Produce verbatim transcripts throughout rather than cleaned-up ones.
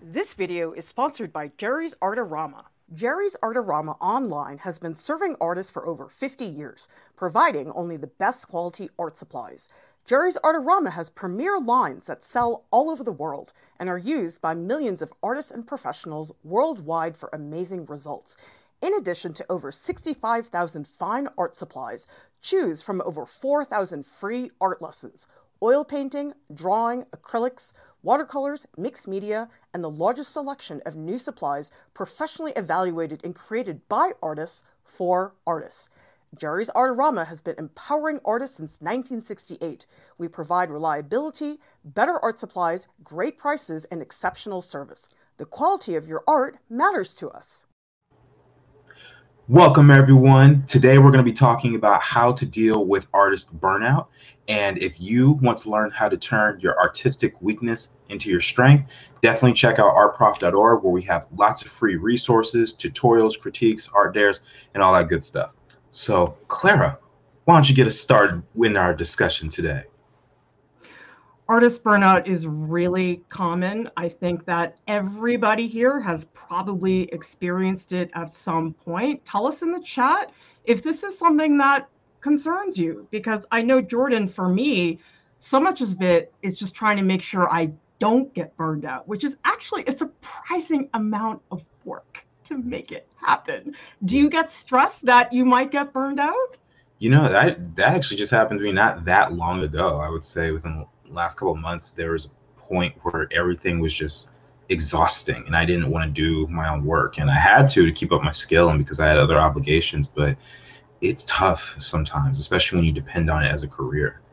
This video is sponsored by Jerry's Artorama. Jerry's Artorama Online has been serving artists for over fifty years, providing only the best quality art supplies. Jerry's Artorama has premier lines that sell all over the world and are used by millions of artists and professionals worldwide for amazing results. In addition to over sixty-five thousand fine art supplies, choose from over four thousand free art lessons, oil painting, drawing, acrylics, watercolors, mixed media, and the largest selection of new supplies professionally evaluated and created by artists for artists. Jerry's Artorama has been empowering artists since nineteen sixty-eight. We provide reliability, better art supplies, great prices, and exceptional service. The quality of your art matters to us. Welcome, everyone. Today we're going to be talking about how to deal with artist burnout. And if you want to learn how to turn your artistic weakness into your strength, definitely check out art prof dot org, where we have lots of free resources, tutorials, critiques, art dares, and all that good stuff. So, Clara, why don't you get us started in our discussion today? Artist burnout is really common. I think that everybody here has probably experienced it at some point. Tell us in the chat if this is something that concerns you, because I know, Jordan, for me, so much of it is just trying to make sure I don't get burned out, which is actually a surprising amount of work to make it happen. Do you get stressed that you might get burned out? You know, that that actually just happened to me not that long ago. I would say within the last couple of months, there was a point where everything was just exhausting and I didn't want to do my own work. And I had to to keep up my skill and because I had other obligations, but it's tough sometimes, especially when you depend on it as a career.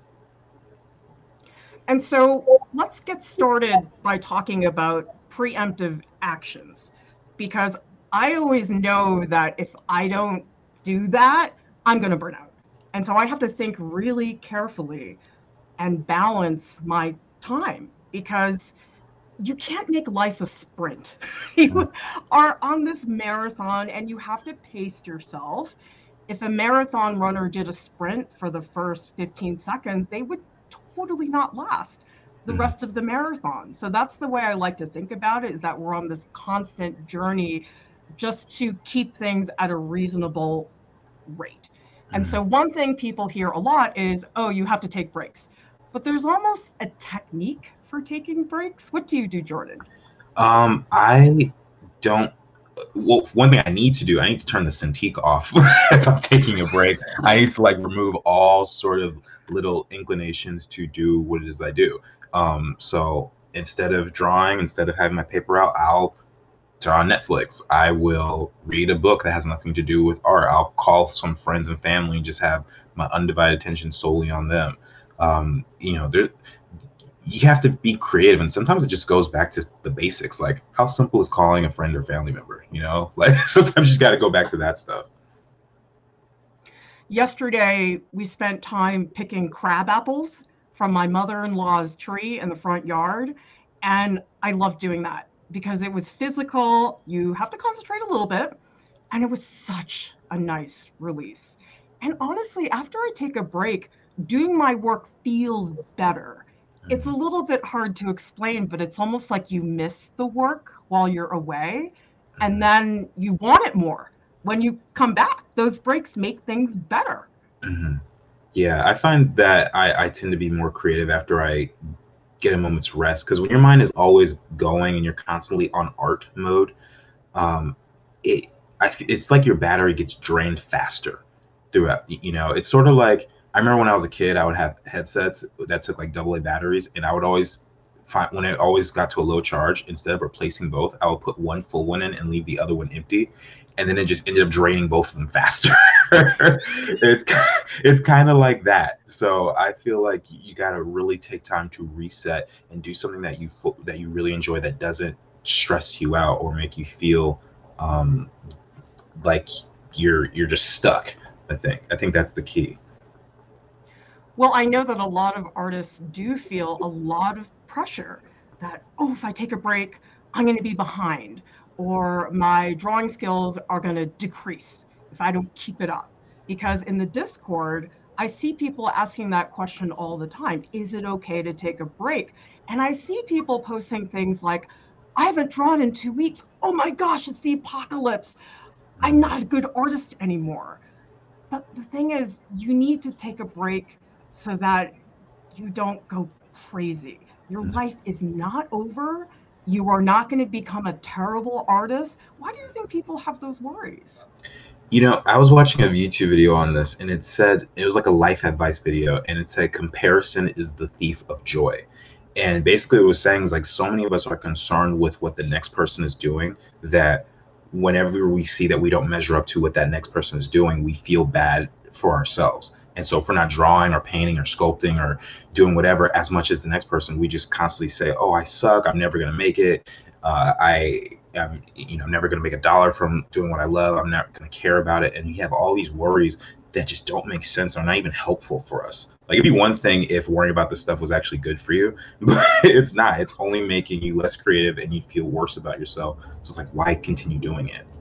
And so let's get started by talking about preemptive actions, because I always know that if I don't do that, I'm going to burn out. And so I have to think really carefully and balance my time, because you can't make life a sprint. You are on this marathon and you have to pace yourself. If a marathon runner did a sprint for the first fifteen seconds, they would totally not last the rest of the marathon. So that's the way I like to think about it, is that we're on this constant journey just to keep things at a reasonable rate. And so one thing people hear a lot is, oh, you have to take breaks. But there's almost a technique for taking breaks. What do you do, Jordan? Um, I don't. Well, one thing I need to do, I need to turn the Cintiq off if I'm taking a break. I need to like remove all sort of little inclinations to do what it is I do. Um, so instead of drawing, instead of having my paper out, I'll turn on Netflix. I will read a book that has nothing to do with art. I'll call some friends and family and just have my undivided attention solely on them. Um, you know, there. You have to be creative, and sometimes it just goes back to the basics, like how simple is calling a friend or family member, you know? Like sometimes you just got to go back to that stuff. Yesterday, we spent time picking crab apples from my mother-in-law's tree in the front yard, and I loved doing that because it was physical. You have to concentrate a little bit, and it was such a nice release. And honestly, after I take a break, doing my work feels better. It's a little bit hard to explain, but it's almost like you miss the work while you're away, and then you want it more when you come back. Those breaks make things better. Mm-hmm. Yeah, I find that I, I tend to be more creative after I get a moment's rest, because when your mind is always going and you're constantly on art mode, um, it I, it's like your battery gets drained faster throughout. You know, it's sort of like, I remember when I was a kid, I would have headsets that took like double A batteries, and I would always find, when it always got to a low charge, instead of replacing both, I would put one full one in and leave the other one empty, and then it just ended up draining both of them faster. it's it's kind of like that. So I feel like you got to really take time to reset and do something that you that you really enjoy, that doesn't stress you out or make you feel um, like you're you're just stuck. I think I think that's the key. Well, I know that a lot of artists do feel a lot of pressure that, oh, if I take a break, I'm going to be behind, or my drawing skills are going to decrease if I don't keep it up. Because in the Discord, I see people asking that question all the time. Is it okay to take a break? And I see people posting things like, I haven't drawn in two weeks. Oh my gosh, it's the apocalypse. I'm not a good artist anymore. But the thing is, you need to take a break so that you don't go crazy. Your life is not over. You are not going to become a terrible artist. Why do you think people have those worries? You know, I was watching a YouTube video on this, and it said, it was like a life advice video, and it said comparison is the thief of joy. And basically, it was saying is like so many of us are concerned with what the next person is doing that whenever we see that we don't measure up to what that next person is doing, we feel bad for ourselves. And so if we're not drawing or painting or sculpting or doing whatever as much as the next person, we just constantly say, oh, I suck. I'm never going to make it. Uh, I am, you know, never going to make a dollar from doing what I love. I'm not going to care about it. And you have all these worries that just don't make sense or not even helpful for us. Like it'd be one thing if worrying about this stuff was actually good for you, but it's not. It's only making you less creative and you feel worse about yourself. So it's like, why continue doing it?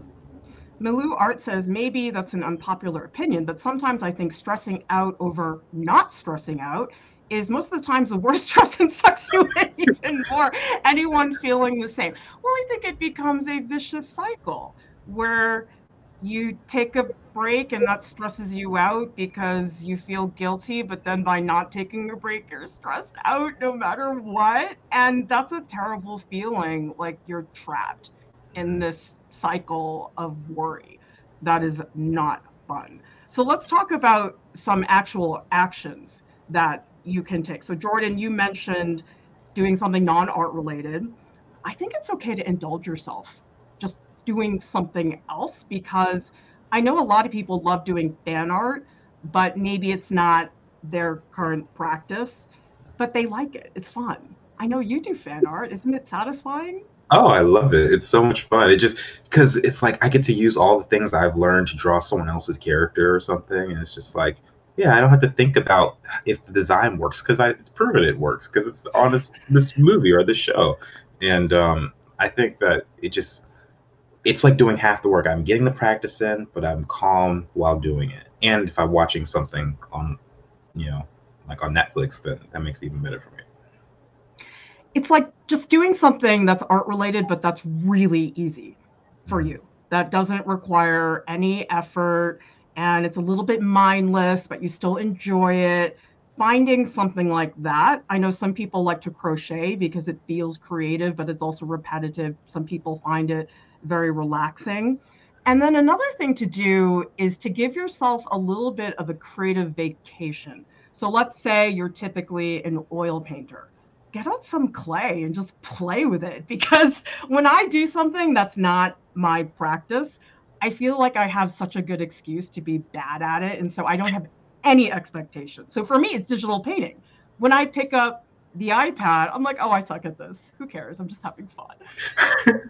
Milou Art says, maybe that's an unpopular opinion, but sometimes I think stressing out over not stressing out is most of the times the worst stress and sucks you in even more. Anyone feeling the same? Well, I think it becomes a vicious cycle where you take a break and that stresses you out because you feel guilty, but then by not taking a break, you're stressed out no matter what. And that's a terrible feeling, like you're trapped in this cycle of worry. That is not fun. So let's talk about some actual actions that you can take. So Jordan, you mentioned doing something non-art related. I think it's okay to indulge yourself just doing something else, because I know a lot of people love doing fan art, but maybe it's not their current practice, but they like it. It's fun. I know you do fan art. Isn't it satisfying? Oh, I love it. It's so much fun. It just, because it's like I get to use all the things that I've learned to draw someone else's character or something. And it's just like, yeah, I don't have to think about if the design works because it's proven it works because it's on this, this movie or this show. And um, I think that it just, it's like doing half the work. I'm getting the practice in, but I'm calm while doing it. And if I'm watching something on, you know, like on Netflix, then that makes it even better for me. It's like just doing something that's art related, but that's really easy for you. That doesn't require any effort and it's a little bit mindless, but you still enjoy it. Finding something like that. I know some people like to crochet because it feels creative, but it's also repetitive. Some people find it very relaxing. And then another thing to do is to give yourself a little bit of a creative vacation. So let's say you're typically an oil painter. Get out some clay and just play with it, because when I do something that's not my practice, I feel like I have such a good excuse to be bad at it. And so I don't have any expectations. So for me, it's digital painting. When I pick up the iPad, I'm like, oh, I suck at this. Who cares? I'm just having fun.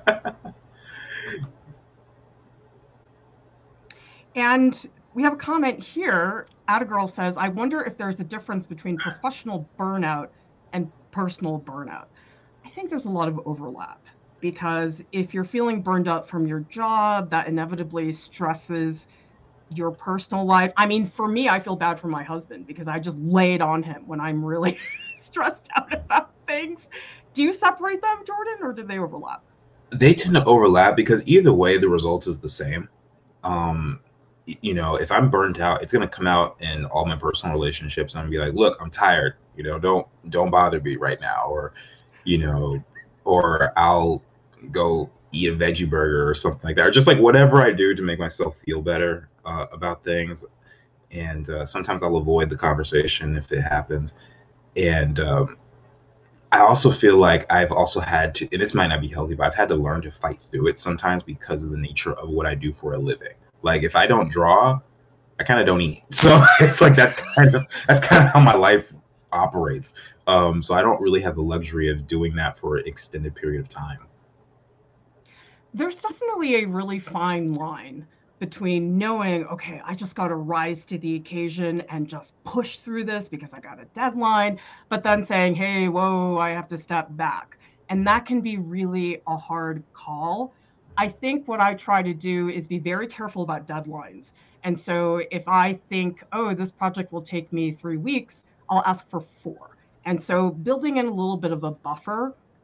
And we have a comment here. Attagirl says, I wonder if there's a difference between professional burnout and personal burnout. I think there's a lot of overlap, because if you're feeling burned out from your job, that inevitably stresses your personal life. I mean, for me, I feel bad for my husband because I just lay it on him when I'm really stressed out about things. Do you separate them, Jordan, or do they overlap? They tend to overlap because either way, the result is the same. Um, you know, if I'm burnt out, it's going to come out in all my personal relationships. I'm going to be like, look, I'm tired, you know, don't, don't bother me right now. Or, you know, or I'll go eat a veggie burger or something like that. Or just like whatever I do to make myself feel better uh, about things. And uh, sometimes I'll avoid the conversation if it happens. And um, I also feel like I've also had to, and this might not be healthy, but I've had to learn to fight through it sometimes because of the nature of what I do for a living. Like if I don't draw, I kind of don't eat. So it's like that's kind of that's kind of how my life operates. Um, so I don't really have the luxury of doing that for an extended period of time. There's definitely a really fine line between knowing, okay, I just got to rise to the occasion and just push through this because I got a deadline, but then saying, hey, whoa, I have to step back. And that can be really a hard call. I think what I try to do is be very careful about deadlines. And so if I think, oh, this project will take me three weeks, I'll ask for four. And so building in a little bit of a buffer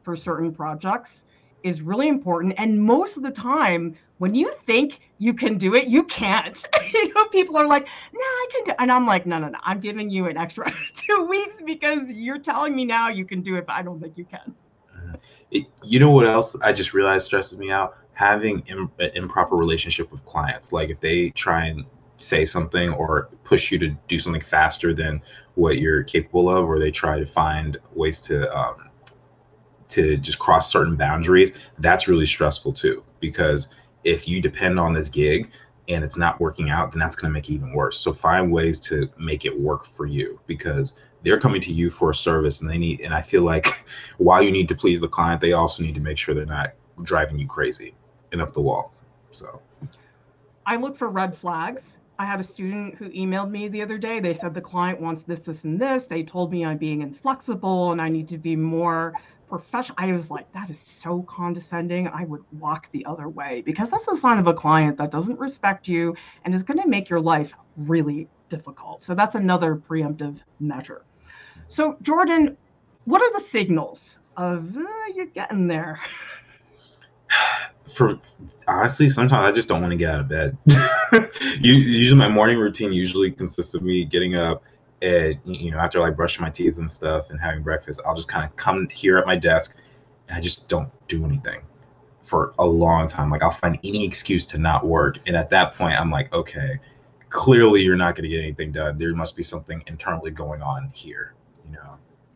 for certain projects is really important. And most of the time, when you think you can do it, you can't. You know, people are like, no, nah, I can do it. And I'm like, no, no, no, I'm giving you an extra two weeks because you're telling me now you can do it, but I don't think you can. It, you know what else I just realized stresses me out? Having Im- an improper relationship with clients. Like if they try and say something or push you to do something faster than what you're capable of, or they try to find ways to um, to just cross certain boundaries, that's really stressful too. Because if you depend on this gig and it's not working out, then that's going to make it even worse. So find ways to make it work for you, because they're coming to you for a service and they need, and I feel like while you need to please the client, they also need to make sure they're not driving you crazy and up the wall. So I look for red flags. I had a student who emailed me the other day. They said the client wants this, this, and this. They told me I'm being inflexible and I need to be more professional. I was like, that is so condescending. I would walk the other way, because that's a sign of a client that doesn't respect you and is going to make your life really difficult. So that's another preemptive measure. So Jordan, what are the signals of uh, you're getting there? For honestly, sometimes I just don't want to get out of bed. Usually my morning routine usually consists of me getting up and, you know, after like brushing my teeth and stuff and having breakfast, I'll just kind of come here at my desk and I just don't do anything for a long time. Like I'll find any excuse to not work. And at that point, I'm like, okay, clearly you're not going to get anything done. There must be something internally going on here, you know?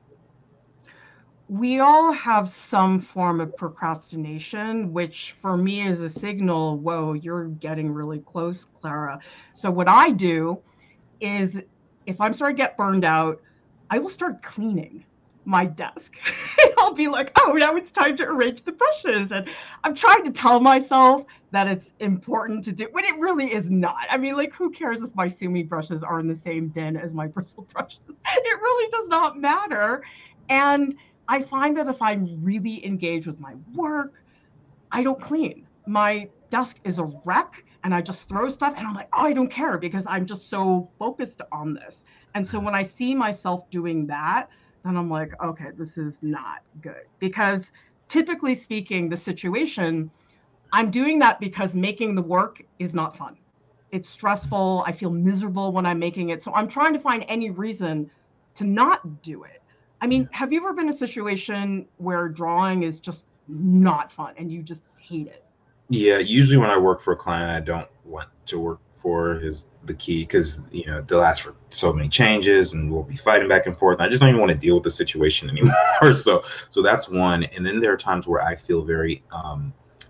We all have some form of procrastination, which for me is a signal, whoa, you're getting really close, Clara. So what I do is, if I'm starting to get burned out, I will start cleaning my desk. I'll be like, oh, now it's time to arrange the brushes. And I'm trying to tell myself that it's important to do, when it really is not. I mean, like, who cares if my Sumi brushes are in the same bin as my bristle brushes? It really does not matter. And I find that if I'm really engaged with my work, I don't clean. My desk is a wreck and I just throw stuff and I'm like, oh, I don't care, because I'm just so focused on this. And so when I see myself doing that, then I'm like, okay, this is not good. Because typically speaking, the situation, I'm doing that because making the work is not fun. It's stressful. I feel miserable when I'm making it. So I'm trying to find any reason to not do it. I mean, have you ever been in a situation where drawing is just not fun and you just hate it? Yeah, usually when I work for a client I don't want to work for is the key, because you know they'll ask for so many changes and we'll be fighting back and forth. And I just don't even want to deal with the situation anymore. so so that's one. And then there are times where I feel very um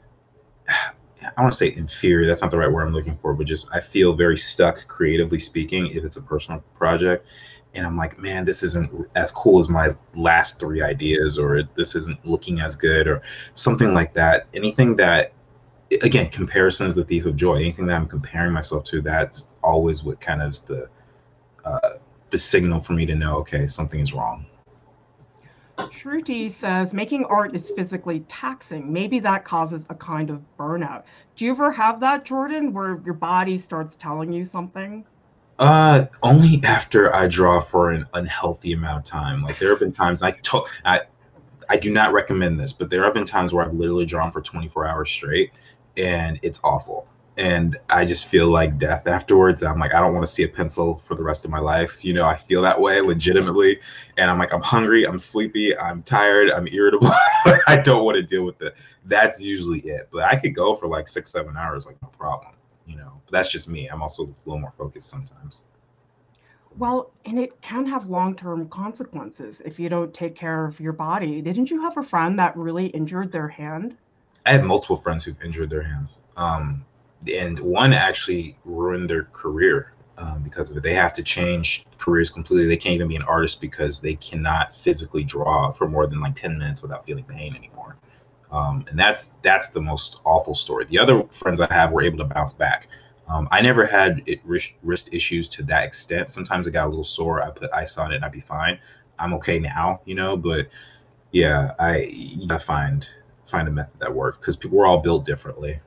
I want to say inferior. That's not the right word I'm looking for, but just I feel very stuck creatively speaking if it's a personal project. And I'm like, man, this isn't as cool as my last three ideas, or this isn't looking as good, or something like that. Anything that, again, comparison is the thief of joy. Anything that I'm comparing myself to, that's always what kind of is the uh, the signal for me to know, okay, something is wrong. Shruti says, making art is physically taxing. Maybe that causes a kind of burnout. Do you ever have that, Jordan, where your body starts telling you something? Uh, only after I draw for an unhealthy amount of time. Like there have been times I to- I I do not recommend this, but there have been times where I've literally drawn for twenty-four hours straight, and it's awful. And I just feel like death afterwards. I'm like, I don't want to see a pencil for the rest of my life. You know, I feel that way legitimately. And I'm like, I'm hungry, I'm sleepy, I'm tired, I'm irritable. I don't want to deal with it. That's usually it. But I could go for like six, seven hours, like no problem. You know, but that's just me. I'm also a little more focused sometimes. Well, and it can have long-term consequences if you don't take care of your body. Didn't you have a friend that really injured their hand? I had multiple friends who've injured their hands. Um, and one actually ruined their career um, because of it. They have to change careers completely. They can't even be an artist because they cannot physically draw for more than like ten minutes without feeling pain anymore. Um, and that's that's the most awful story. The other friends I have were able to bounce back. Um, I never had it, wrist, wrist issues to that extent. Sometimes it got a little sore. I put ice on it and I'd be fine. I'm okay now, you know. But yeah, I you gotta find find a method that works, because people we're all built differently.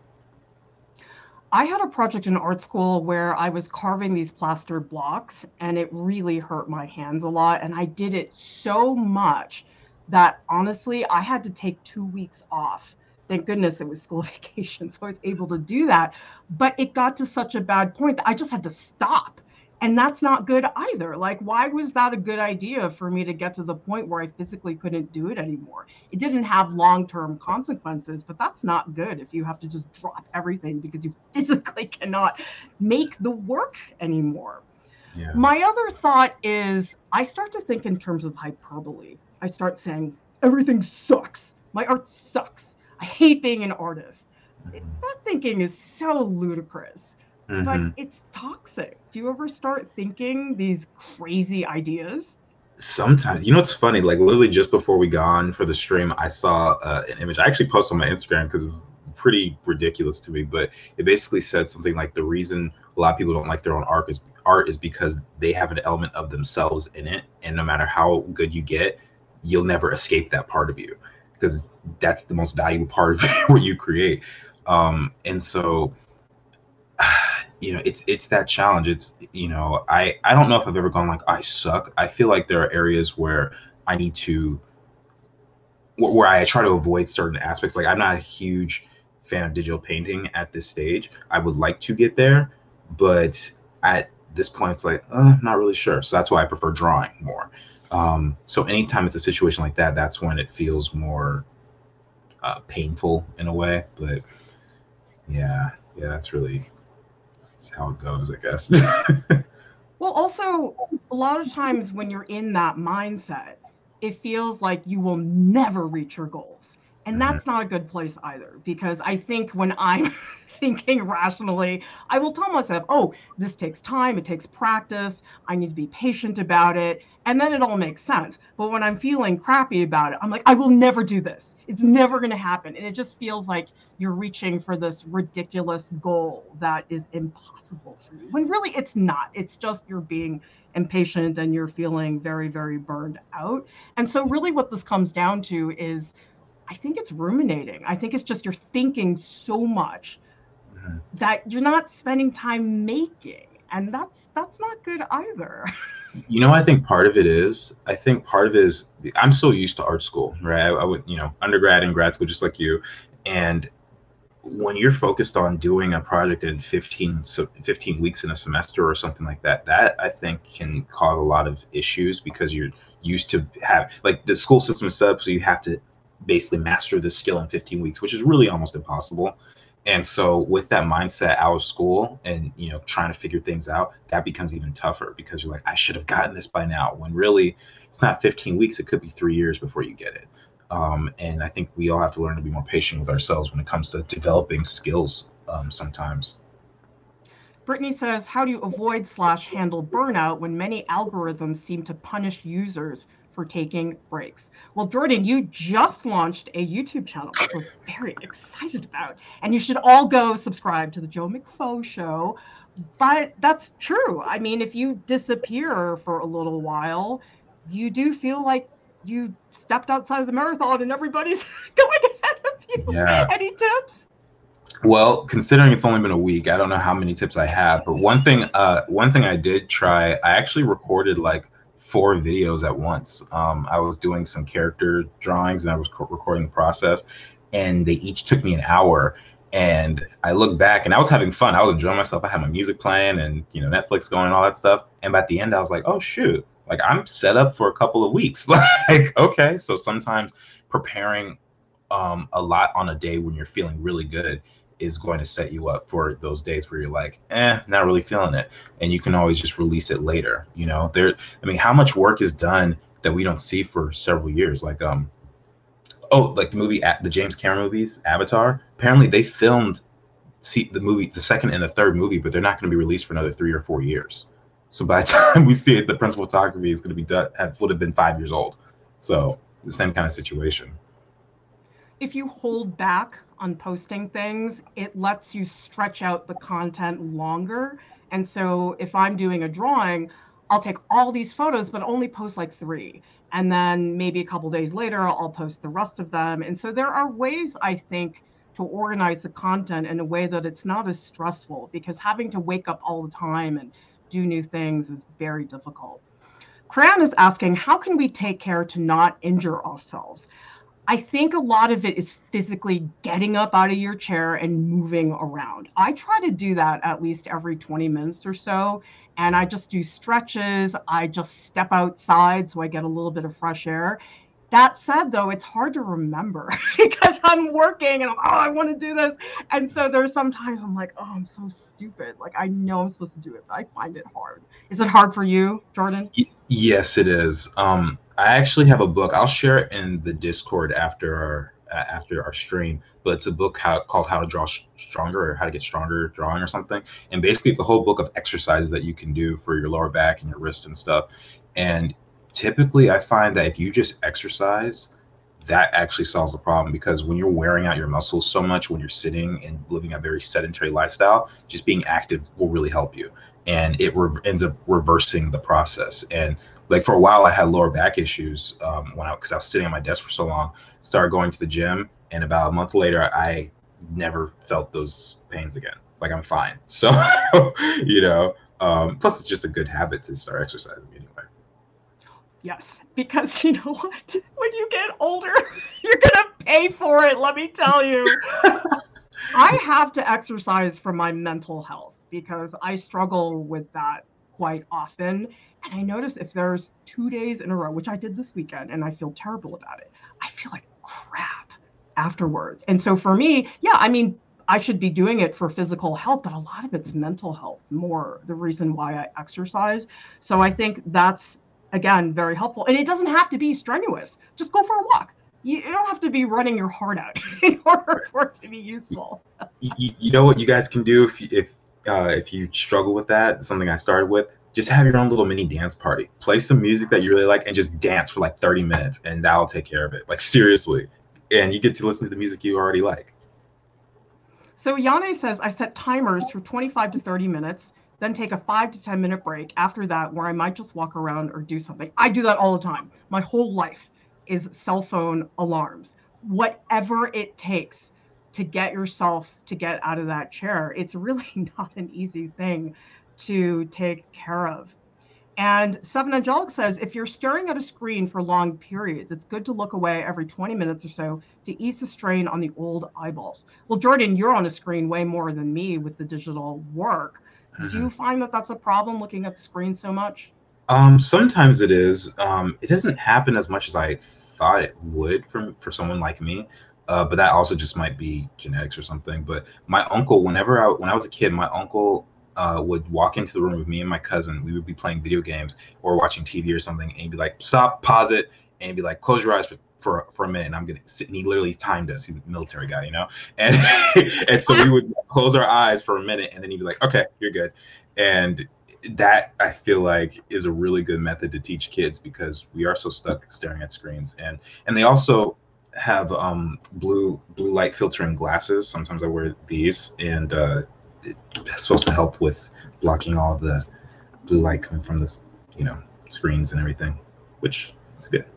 I had a project in art school where I was carving these plaster blocks and it really hurt my hands a lot. And I did it so much that honestly, I had to take two weeks off. Thank goodness it was school vacation, so I was able to do that. But it got to such a bad point that I just had to stop. And that's not good either. Like, why was that a good idea for me to get to the point where I physically couldn't do it anymore? It didn't have long-term consequences, but that's not good if you have to just drop everything because you physically cannot make the work anymore. Yeah. My other thought is I start to think in terms of hyperbole. I start saying, everything sucks. My art sucks. I hate being an artist. Mhm. That thinking is so ludicrous, Mhm. but it's toxic. Do you ever start thinking these crazy ideas? Sometimes, you know, it's funny. Like literally just before we got on for the stream, I saw uh, an image. I actually posted on my Instagram because it's pretty ridiculous to me. But it basically said something like the reason a lot of people don't like their own art is art is because they have an element of themselves in it, and no matter how good you get, you'll never escape that part of you because that's the most valuable part of what you create. Um, and so you know, it's it's that challenge. It's, you know, I I don't know if I've ever gone like I suck. I feel like there are areas where I need to wh- where I try to avoid certain aspects. Like I'm not a huge fan of digital painting at this stage. I would like to get there, but at this point it's like uh, I'm not really sure. So that's why I prefer drawing more. Um, so anytime it's a situation like that, that's when it feels more uh, painful in a way. But yeah, yeah, that's really that's how it goes, I guess. Well, also, a lot of times when you're in that mindset, it feels like you will never reach your goals. And Mhm. that's not a good place either, because I think when I'm thinking rationally, I will tell myself, oh, this takes time, it takes practice, I need to be patient about it. And then it all makes sense. But when I'm feeling crappy about it, I'm like, I will never do this. It's never going to happen. And it just feels like you're reaching for this ridiculous goal that is impossible for you, when really it's not. It's just you're being impatient and you're feeling very, very burned out. And so, really, what this comes down to is I think it's ruminating. I think it's just you're thinking so much Mhm. that you're not spending time making. And that's that's not good either. You know, I think part of it is, I think part of it is, I'm so used to art school, right? I, I would, you know, undergrad and grad school, just like you. And when you're focused on doing a project in fifteen, so fifteen weeks in a semester or something like that, that I think can cause a lot of issues because you're used to have, like the school system is set up so you have to basically master this skill in fifteen weeks, which is really almost impossible. And so with that mindset out of school and, you know, trying to figure things out, that becomes even tougher because you're like, I should have gotten this by now, when really it's not fifteen weeks, it could be three years before you get it. Um, and I think we all have to learn to be more patient with ourselves when it comes to developing skills um, sometimes. Brittany says, how do you avoid slash handle burnout when many algorithms seem to punish users for taking breaks? Well, Jordan, you just launched a YouTube channel, which we're very excited about. And you should all go subscribe to the Joe McFaux Show. But that's true. I mean, if you disappear for a little while, you do feel like you stepped outside of the marathon and everybody's going ahead of you. Yeah. Any tips? Well, considering it's only been a week, I don't know how many tips I have, but one thing, uh, one thing I did try, I actually recorded like four videos at once. Um, I was doing some character drawings and I was co- recording the process, and they each took me an hour. And I look back and I was having fun. I was enjoying myself. I had my music playing and, you know, Netflix going and all that stuff. And by the end, I was like, oh shoot, like I'm set up for a couple of weeks. Like, okay. So sometimes preparing um, a lot on a day when you're feeling really good is going to set you up for those days where you're like, eh, not really feeling it. And you can always just release it later. You know, there, I mean, how much work is done that we don't see for several years? Like, um, oh, like the movie, the James Cameron movies, Avatar. Apparently they filmed see the movie, the second and the third movie, but they're not going to be released for another three or four years. So by the time we see it, the principal photography is going to be done, would have been five years old. So the same kind of situation. If you hold back on posting things, it lets you stretch out the content longer. And so if I'm doing a drawing, I'll take all these photos, but only post like three. And then maybe a couple days later, I'll post the rest of them. And so there are ways, I think, to organize the content in a way that it's not as stressful, because having to wake up all the time and do new things is very difficult. Cran is asking, how can we take care to not injure ourselves? I think a lot of it is physically getting up out of your chair and moving around. I try to do that at least every twenty minutes or so. And I just do stretches. I just step outside so I get a little bit of fresh air. That said, though, it's hard to remember because I'm working and I'm, oh, I want to do this. And so there's sometimes I'm like, oh, I'm so stupid. Like, I know I'm supposed to do it, but I find it hard. Is it hard for you, Jordan? Y- yes, it is. Um, I actually have a book. I'll share it in the Discord after our uh, after our stream. But it's a book how, called How to Draw Sh- Stronger, or How to Get Stronger Drawing, or something. And basically, it's a whole book of exercises that you can do for your lower back and your wrists and stuff. And typically, I find that if you just exercise, that actually solves the problem, because when you're wearing out your muscles so much when you're sitting and living a very sedentary lifestyle, just being active will really help you. And it re- ends up reversing the process. And like for a while, I had lower back issues um, when I, because I was sitting at my desk for so long. Started going to the gym, and about a month later, I never felt those pains again. Like, I'm fine. So, you know, um, plus it's just a good habit to start exercising anyway. Yes, because you know what? When you get older, you're going to pay for it, let me tell you. I have to exercise for my mental health because I struggle with that quite often. And I notice if there's two days in a row, which I did this weekend, and I feel terrible about it, I feel like crap afterwards. And so for me, yeah, I mean, I should be doing it for physical health, but a lot of it's mental health more the reason why I exercise. So I think that's, again, very helpful. And it doesn't have to be strenuous. Just go for a walk. You, you don't have to be running your heart out in order for it to be useful. you, you know what you guys can do if you, if uh, if you struggle with that, something I started with, just have your own little mini dance party. Play some music that you really like and just dance for like thirty minutes, and that'll take care of it. Like, seriously. And you get to listen to the music you already like. So Yane says, I set timers for twenty-five to thirty minutes, then take a five to ten minute break after that, where I might just walk around or do something. I do that all the time. My whole life is cell phone alarms. Whatever it takes to get yourself to get out of that chair, it's really not an easy thing to take care of. And Seven Angelic says, if you're staring at a screen for long periods, it's good to look away every twenty minutes or so to ease the strain on the old eyeballs. Well, Jordan, you're on a screen way more than me with the digital work. Mm-hmm. Do you find that that's a problem, looking at the screen so much? Um, sometimes it is. Um, it doesn't happen as much as I thought it would for, for someone like me. Uh, but that also just might be genetics or something. But my uncle, whenever I, when I was a kid, my uncle Uh, would walk into the room with me and my cousin. We would be playing video games or watching T V or something, and he'd be like, stop, pause it, and he'd be like, close your eyes for, for, for a minute, and I'm going to sit. And he literally timed us. He's a military guy, you know? And, and so we would close our eyes for a minute, and then he'd be like, okay, you're good. And that, I feel like, is a really good method to teach kids, because we are so stuck staring at screens. And and they also have um, blue blue light filtering glasses. Sometimes I wear these, and uh, it's supposed to help with blocking all of the blue light coming from this, you know, screens and everything, which is good.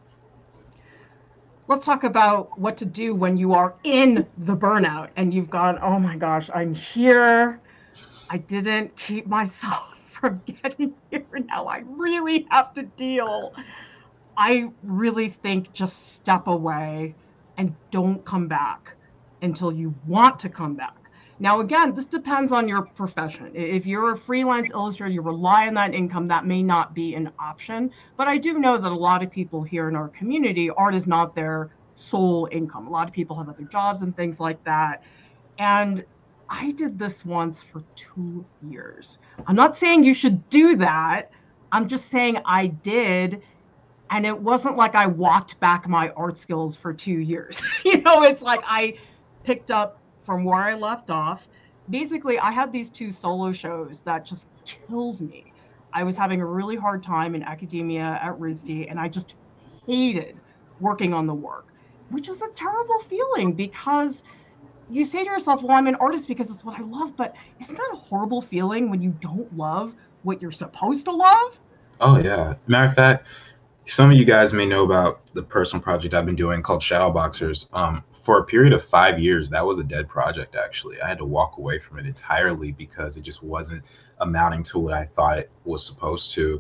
Let's talk about what to do when you are in the burnout and you've gone, oh my gosh, I'm here. I didn't keep myself from getting here. Now I really have to deal. I really think just step away and don't come back until you want to come back. Now, again, this depends on your profession. If you're a freelance illustrator, you rely on that income, that may not be an option. But I do know that a lot of people here in our community, art is not their sole income. A lot of people have other jobs and things like that. And I did this once for two years. I'm not saying you should do that. I'm just saying I did. And it wasn't like I walked back my art skills for two years. You know, it's like I picked up from where I left off. Basically, I had these two solo shows that just killed me. I was having a really hard time in academia at R I S D, and I just hated working on the work, which is a terrible feeling, because you say to yourself, well, I'm an artist because it's what I love, but isn't that a horrible feeling when you don't love what you're supposed to love? Oh, yeah. Matter of fact, some of you guys may know about the personal project I've been doing called Shadowboxers. Um, for a period of five years, that was a dead project, actually. I had to walk away from it entirely because it just wasn't amounting to what I thought it was supposed to.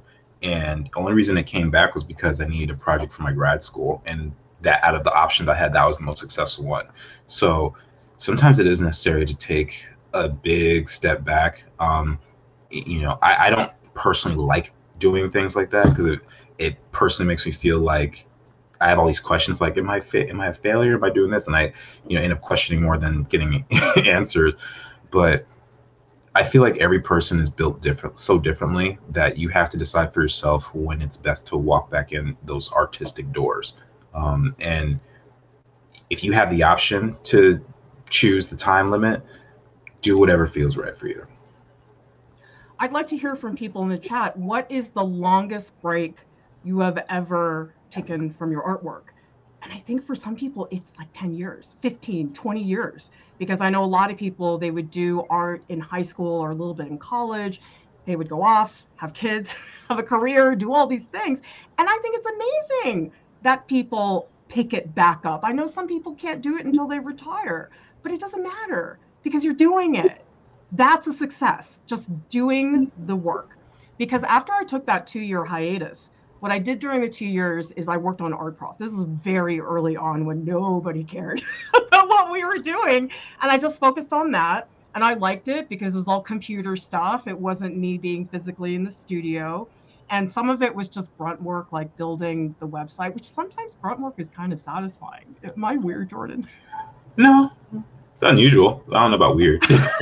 And the only reason it came back was because I needed a project for my grad school, and that out of the options I had, that was the most successful one. So sometimes it is necessary to take a big step back. Um, you know, I, I don't personally like doing things like that because it, it personally makes me feel like I have all these questions like, am I fit? Am I a failure by doing this? And I, you know, end up questioning more than getting answers. But I feel like every person is built different, so differently that you have to decide for yourself when it's best to walk back in those artistic doors. Um, and if you have the option to choose the time limit, do whatever feels right for you. I'd like to hear from people in the chat. What is the longest break you have ever taken from your artwork? And I think for some people, it's like ten years, fifteen, twenty years, because I know a lot of people, they would do art in high school or a little bit in college. They would go off, have kids, have a career, do all these things. And I think it's amazing that people pick it back up. I know some people can't do it until they retire, but it doesn't matter because you're doing it. That's a success, just doing the work. Because after I took that two-year hiatus, what I did during the two years is I worked on ArtProf. This was very early on when nobody cared about what we were doing. And I just focused on that. And I liked it because it was all computer stuff. It wasn't me being physically in the studio. And some of it was just grunt work, like building the website, which sometimes grunt work is kind of satisfying. Am I weird, Jordan? No, it's unusual. I don't know about weird.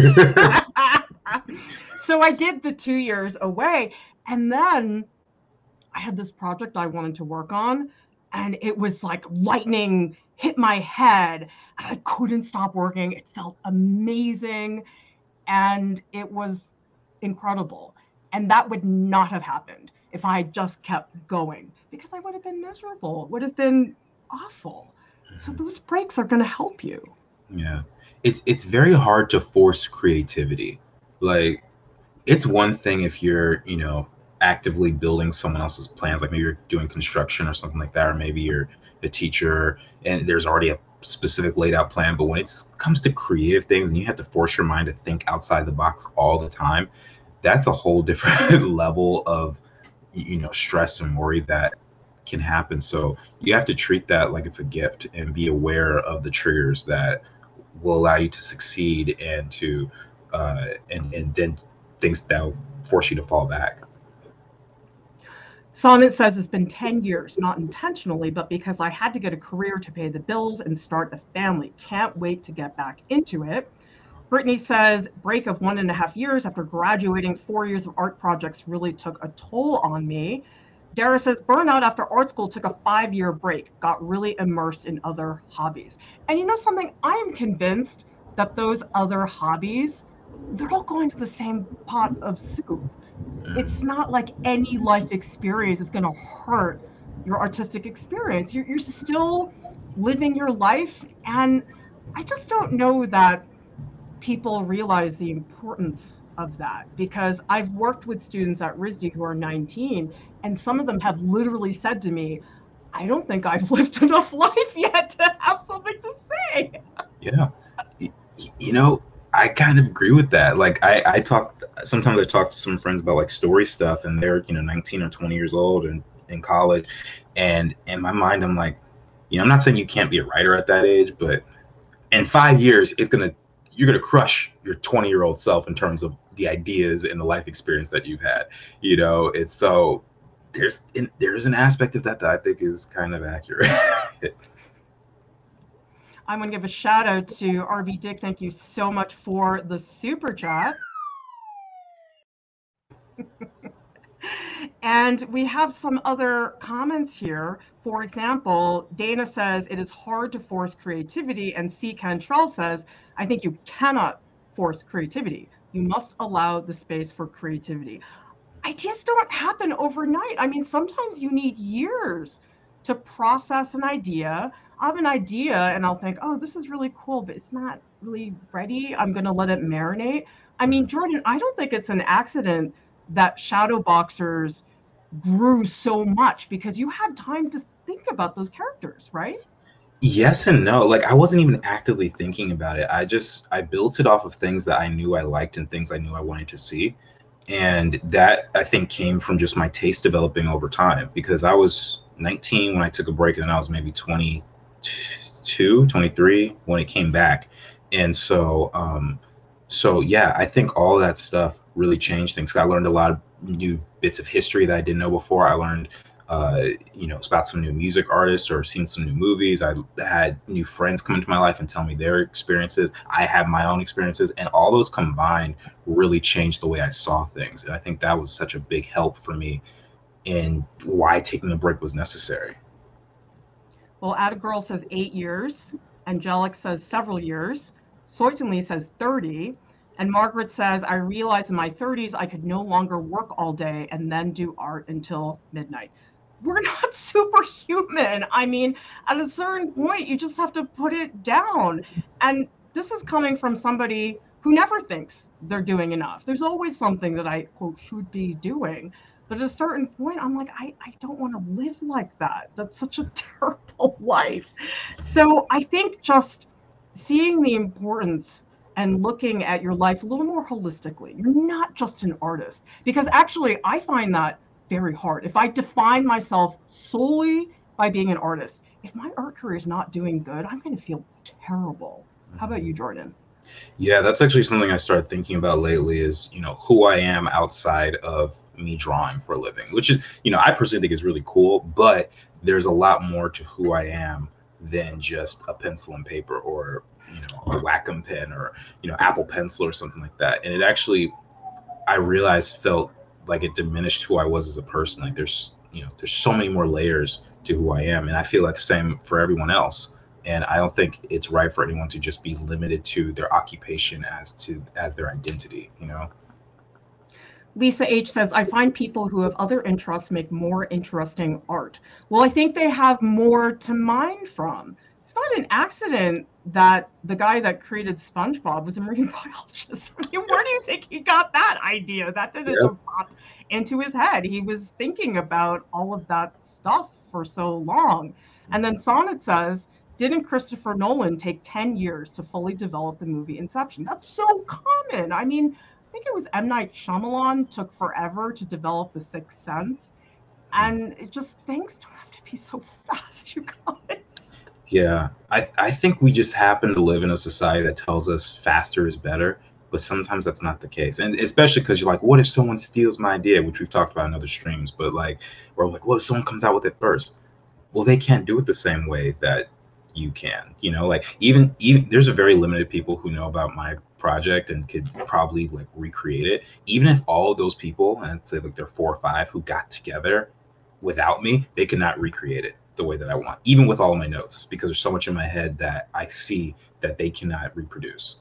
So I did the two years away. And then I had this project I wanted to work on, and it was like lightning hit my head. And I couldn't stop working. It felt amazing, and it was incredible. And that would not have happened if I had just kept going, because I would have been miserable. It would have been awful. So those breaks are going to help you. Yeah, it's it's very hard to force creativity. Like, it's one thing if you're, you know, actively building someone else's plans, like maybe you're doing construction or something like that, or maybe you're a teacher and there's already a specific laid out plan. But when it comes to creative things and you have to force your mind to think outside the box all the time, that's a whole different level of, you know, stress and worry that can happen. So you have to treat that like it's a gift and be aware of the triggers that will allow you to succeed and to uh, and and then things that will force you to fall back. Sonnet says it's been ten years, not intentionally, but because I had to get a career to pay the bills and start a family. Can't wait to get back into it. Brittany says, break of one and a half years after graduating, four years of art projects really took a toll on me. Dara says, burnout after art school took a five-year break, got really immersed in other hobbies. And you know something? I am convinced that those other hobbies, they're all going to the same pot of soup. It's not like any life experience is going to hurt your artistic experience. You're, you're still living your life. And I just don't know that people realize the importance of that, because I've worked with students at R I S D who are nineteen, and some of them have literally said to me, I don't think I've lived enough life yet to have something to say. Yeah. You know, I kind of agree with that. Like I, I talk, sometimes I talk to some friends about like story stuff, and they're, you know, nineteen or twenty years old and in college. And in my mind, I'm like, you know, I'm not saying you can't be a writer at that age, but in five years, it's going to, you're going to crush your twenty year old self in terms of the ideas and the life experience that you've had. You know, it's so there's, in, there's an aspect of that that I think is kind of accurate. I'm going to give a shout out to R B Dick. Thank you so much for the super chat. And we have some other comments here. For example, Dana says it is hard to force creativity, and C. Cantrell says, I think you cannot force creativity. You must allow the space for creativity. Ideas don't happen overnight. I mean, sometimes you need years to process an idea. I have an idea and I'll think, oh, this is really cool, but it's not really ready. I'm going to let it marinate. I mean, Jordan, I don't think it's an accident that Shadow Boxers grew so much, because you had time to think about those characters, right? Yes and no. Like, I wasn't even actively thinking about it. I just, I built it off of things that I knew I liked and things I knew I wanted to see. And that, I think, came from just my taste developing over time, because I was nineteen when I took a break, and then I was maybe twenty-two, twenty-three when it came back. And so, um, so yeah, I think all that stuff really changed things. I learned a lot of new bits of history that I didn't know before. I learned, uh, you know, about some new music artists or seen some new movies. I had new friends come into my life and tell me their experiences. I had my own experiences, and all those combined really changed the way I saw things. And I think that was such a big help for me in why taking a break was necessary. Well, Atta Girl says eight years. Angelic says several years. Soytonly says thirty. And Margaret says, I realized in my thirties I could no longer work all day and then do art until midnight. We're not superhuman. I mean, at a certain point, you just have to put it down. And this is coming from somebody who never thinks they're doing enough. There's always something that I, quote, should be doing. But at a certain point, I'm like, I, I don't want to live like that. That's such a terrible life. So I think just seeing the importance and looking at your life a little more holistically. You're not just an artist. Because actually, I find that very hard. If I define myself solely by being an artist, if my art career is not doing good, I'm going to feel terrible. How about you, Jordan? Yeah, that's actually something I started thinking about lately is, you know, who I am outside of me drawing for a living, which is, you know, I personally think is really cool, but there's a lot more to who I am than just a pencil and paper or, you know, a Wacom pen or, you know, Apple Pencil or something like that. And it actually, I realized, felt like it diminished who I was as a person. Like there's, you know, there's so many more layers to who I am. And I feel like the same for everyone else. And I don't think it's right for anyone to just be limited to their occupation as to as their identity, you know? Lisa H says, I find people who have other interests make more interesting art. Well, I think they have more to mine from. It's not an accident that the guy that created SpongeBob was a marine biologist. I mean, where do you think he got that idea? That didn't Yeah. just pop into his head. He was thinking about all of that stuff for so long. And then Sonnet says, didn't Christopher Nolan take ten years to fully develop the movie Inception? That's so common. I mean, I think it was M. Night Shyamalan took forever to develop The Sixth Sense. And it just, things don't have to be so fast, you guys. Yeah, I I think we just happen to live in a society that tells us faster is better, but sometimes that's not the case. And especially because you're like, what if someone steals my idea, which we've talked about in other streams, but like, or like, what if someone comes out with it first? Well, they can't do it the same way that you can, you know, like even, even there's a very limited people who know about my project and could probably like recreate it. Even if all of those people, and I'd say like there are four or five who got together without me, they could not recreate it the way that I want, even with all of my notes, because there's so much in my head that I see that they cannot reproduce.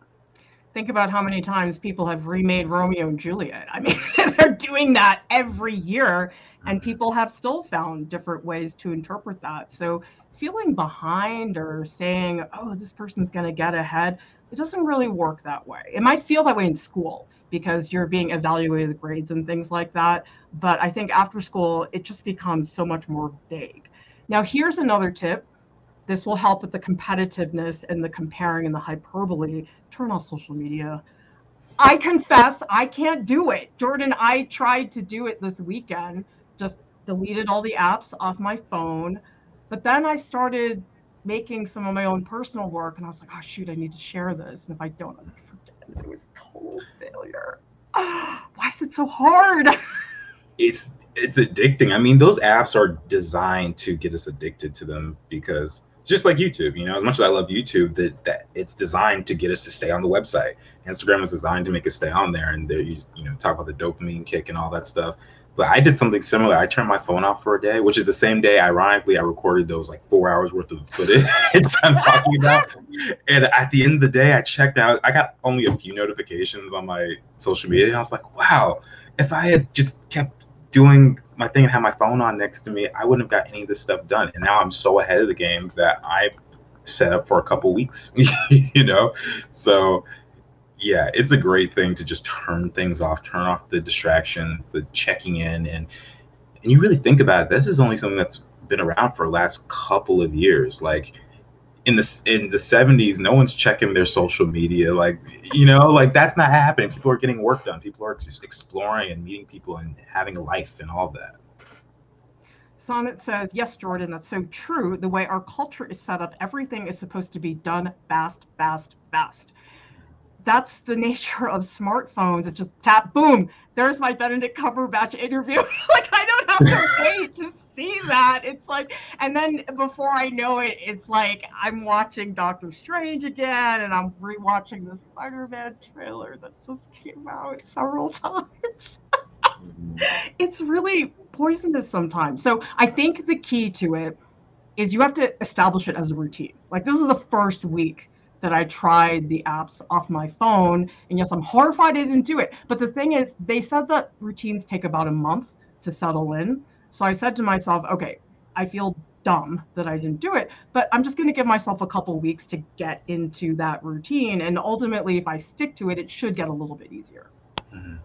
Think about how many times people have remade Romeo and Juliet. I mean, they're doing that every year, and people have still found different ways to interpret that. So feeling behind or saying, oh, this person's going to get ahead, it doesn't really work that way. It might feel that way in school because you're being evaluated with grades and things like that. But I think after school, it just becomes so much more vague. Now, here's another tip. This will help with the competitiveness and the comparing and the hyperbole. Turn off social media. I confess, I can't do it. Jordan, I tried to do it this weekend, just deleted all the apps off my phone. But then I started making some of my own personal work, and I was like, oh, shoot, I need to share this. And if I don't, I'm going to forget. It was a total failure. Why is it so hard? It's it's addicting. I mean, those apps are designed to get us addicted to them because just like YouTube, you know, as much as I love YouTube, that that it's designed to get us to stay on the website. Instagram is designed to make us stay on there, and there you you know talk about the dopamine kick and all that stuff. But I did something similar. I turned my phone off for a day, which is the same day, ironically, I recorded those like four hours worth of footage I'm talking about. And at the end of the day, I checked out. I got only a few notifications on my social media, and I was like, wow, if I had just kept doing my thing and had my phone on next to me, I wouldn't have got any of this stuff done. And now I'm so ahead of the game that I set up for a couple weeks, you know? So yeah, it's a great thing to just turn things off, turn off the distractions, the checking in. And, and you really think about it, this is only something that's been around for the last couple of years. Like in the in the seventies, no one's checking their social media. Like, you know, like that's not happening. People are getting work done. People are just exploring and meeting people and having a life and all that. Sonnet says, yes, Jordan, that's so true. The way our culture is set up, everything is supposed to be done fast, fast, fast. That's the nature of smartphones. It just tap, boom, there's my Benedict Cumberbatch interview. Like, I don't have to wait to see that. It's like, and then before I know it, it's like I'm watching Doctor Strange again, and I'm rewatching the Spider-Man trailer that just came out several times. It's really poisonous sometimes. So I think the key to it is you have to establish it as a routine. Like, this is the first week that I tried the apps off my phone. And yes, I'm horrified I didn't do it. But the thing is, they said that routines take about a month to settle in. So I said to myself, okay, I feel dumb that I didn't do it, but I'm just going to give myself a couple weeks to get into that routine. And ultimately, if I stick to it, it should get a little bit easier. Mm-hmm.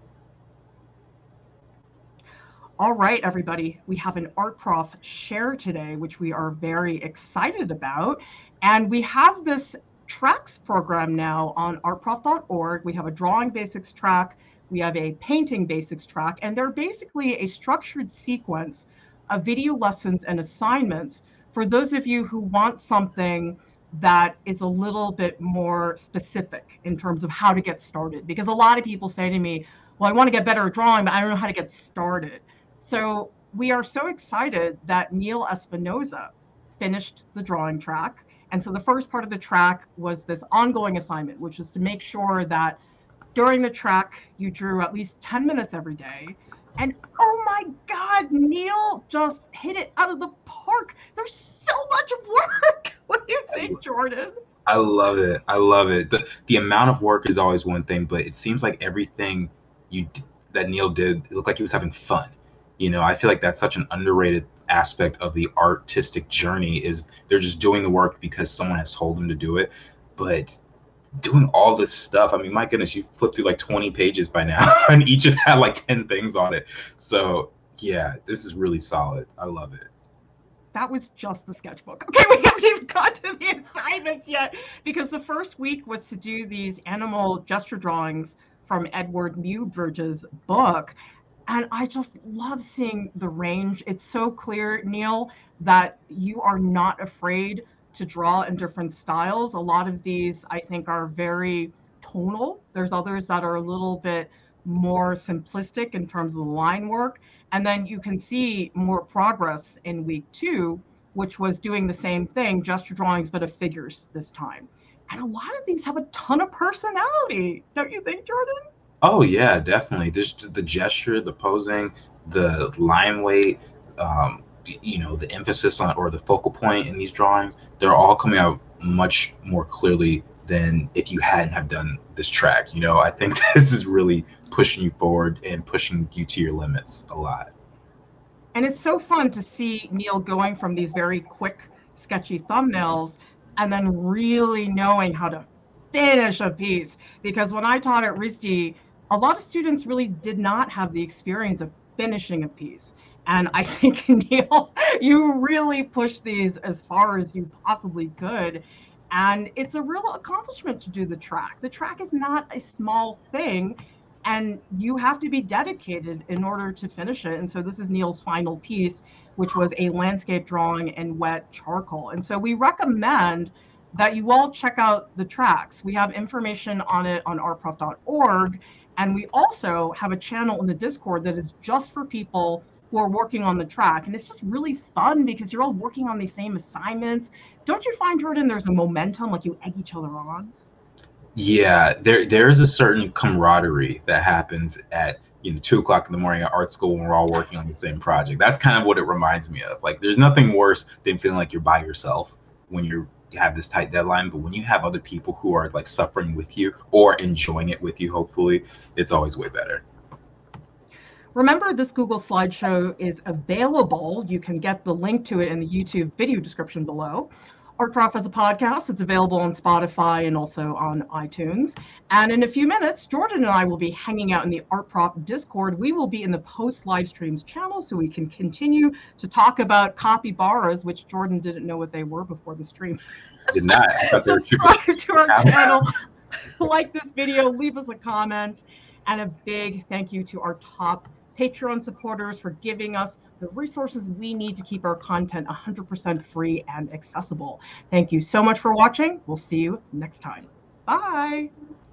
All right, everybody, we have an Art Prof share today, which we are very excited about. And we have this tracks program now on art prof dot org. We have a drawing basics track, we have a painting basics track, and they're basically a structured sequence of video lessons and assignments for those of you who want something that is a little bit more specific in terms of how to get started. Because a lot of people say to me, well, I want to get better at drawing, but I don't know how to get started. So we are so excited that Neil Espinoza finished the drawing track. And so the first part of the track was this ongoing assignment, which is to make sure that during the track, you drew at least ten minutes every day. And oh my God, Neil just hit it out of the park. There's so much work. What do you think, Jordan? I love it. I love it. The, the amount of work is always one thing, but it seems like everything you that Neil did, it looked like he was having fun. You know, I feel like that's such an underrated aspect of the artistic journey is they're just doing the work because someone has told them to do it. But doing all this stuff, I mean, my goodness, you flipped through like twenty pages by now and each of had like ten things on it. So yeah, this is really solid. I love it. That was just the sketchbook. Okay, we haven't even got to the assignments yet because the first week was to do these animal gesture drawings from Edward Muybridge's book. And I just love seeing the range. It's so clear, Neil, that you are not afraid to draw in different styles. A lot of these, I think, are very tonal. There's others that are a little bit more simplistic in terms of the line work. And then you can see more progress in week two, which was doing the same thing, gesture drawings, but of figures this time. And a lot of these have a ton of personality. Don't you think, Jordan? Oh yeah, definitely. Just the gesture, the posing, the line weight, um, you know, the emphasis on or the focal point in these drawings, they're all coming out much more clearly than if you hadn't have done this track. You know, I think this is really pushing you forward and pushing you to your limits a lot. And it's so fun to see Neil going from these very quick, sketchy thumbnails and then really knowing how to finish a piece. Because when I taught at R I S D, a lot of students really did not have the experience of finishing a piece. And I think, Neil, you really pushed these as far as you possibly could. And it's a real accomplishment to do the track. The track is not a small thing, and you have to be dedicated in order to finish it. And so this is Neil's final piece, which was a landscape drawing in wet charcoal. And so we recommend that you all check out the tracks. We have information on it on art prof dot org. And we also have a channel in the Discord that is just for people who are working on the track. And it's just really fun because you're all working on these same assignments. Don't you find, Jordan, there's a momentum, like you egg each other on? Yeah, there there's a certain camaraderie that happens at, you know, two o'clock in the morning at art school when we're all working on the same project. That's kind of what it reminds me of. Like, there's nothing worse than feeling like you're by yourself when you're you have this tight deadline, but when you have other people who are like suffering with you or enjoying it with you, hopefully, it's always way better. Remember, this Google slideshow is available. You can get the link to it in the YouTube video description below. Artprof as a podcast. It's available on Spotify and also on iTunes. And in a few minutes, Jordan and I will be hanging out in the Artprof Discord. We will be in the post live streams channel so we can continue to talk about capybaras, which Jordan didn't know what they were before the stream. I did not. I thought they were super- Subscribe to our channel, like this video, leave us a comment, and a big thank you to our top Patreon supporters for giving us the resources we need to keep our content one hundred percent free and accessible. Thank you so much for watching. We'll see you next time. Bye.